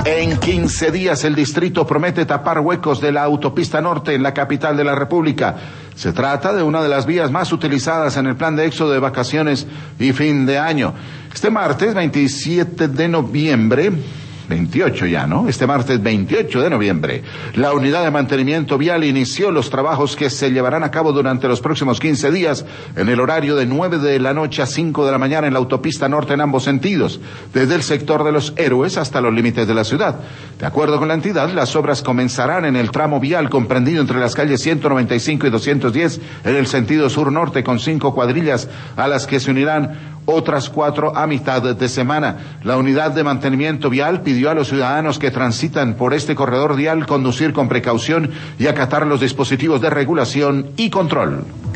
En 15 días el distrito promete tapar huecos de la autopista norte en la capital de la República. Se trata de una de las vías más utilizadas en el plan de éxodo de vacaciones y fin de año. Este martes 27 de noviembre... 28 ya, ¿no? Este martes 28 de noviembre, la Unidad de Mantenimiento Vial inició los trabajos que se llevarán a cabo durante los próximos 15 días en el horario de 9 de la noche a 5 de la mañana en la autopista norte en ambos sentidos, desde el sector de Los Héroes hasta los límites de la ciudad. De acuerdo con la entidad, las obras comenzarán en el tramo vial comprendido entre las calles 195 y 210 en el sentido sur-norte con 5 cuadrillas a las que se unirán otras 4 a mitad de semana. La Unidad de Mantenimiento Vial pidió a los ciudadanos que transitan por este corredor vial conducir con precaución y acatar los dispositivos de regulación y control.